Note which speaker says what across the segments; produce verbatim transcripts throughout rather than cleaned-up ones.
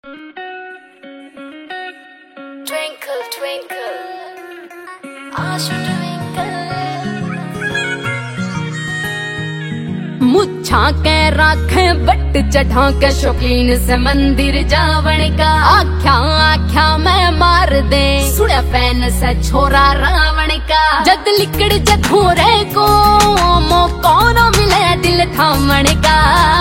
Speaker 1: Twinkle, twinkle, I should twinkle. मुच्छा के राखे but चढ़ा के शौकीन से मंदिर जावण का आख्या आख्या मैं मार दे सुड़ा फैन से छोरा रावण का जद लिकड़ जखोरे को मौका न मिले दिल थामण का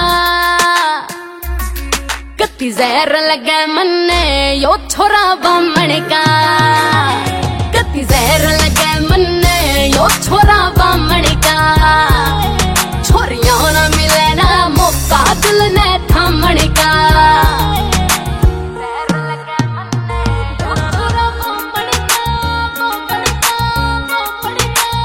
Speaker 1: कत्ती जहर लगे मन्ने यो छोरा बामण का कत्ती जहर लगे मन्ने यो छोरा बामण का छोरियां न मिले ना मौका दिल ने थामण का जहर लगे मन्ने यो छोरा बामण का बामण का बामण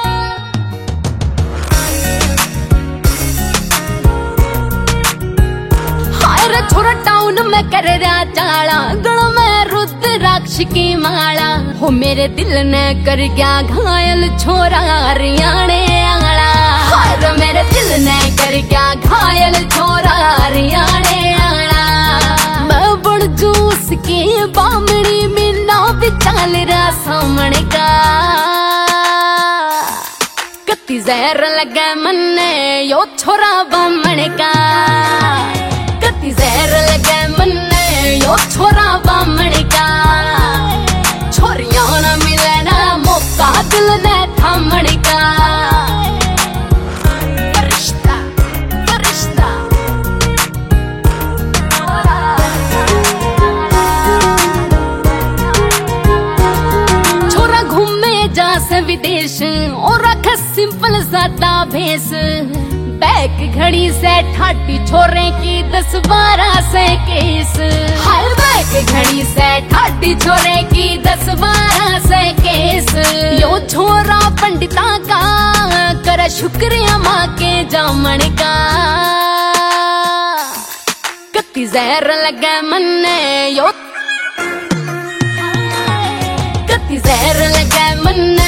Speaker 1: का हाय रे छोरा टाउन में कर रहा चाला गलों में रुद्राक्ष की माला हो मेरे दिल ने कर गया घायल छोरा हरियाणे आंगला हाय रे मेरे दिल ने कर गया घायल छोरा हरियाणे आंगला मैं बड़ जूस की बामणी मिलना बिचाल रहा सामण का कत्ती जहर लगे मन्ने यो छोरा बामण का कत्ती जहर लगे मन्ने यो छोरा बामण का छोरियां न मिले ना मौका दिल ने थामण का फरिश्ता फरिश्ता छोरा घूमे जा से विदेश और रख सिंपल सादा भेस बैक घड़ी से ठाटी छोरे की दस बारह से केस हाय बैक घड़ी से ठाटी छोरे की दस बारह से केस यो छोरा पंडिता का कर शुक्रिया माँ के जामण का कत्ती जहर लगे मन्ने यो कत्ती जहर लगे मन्ने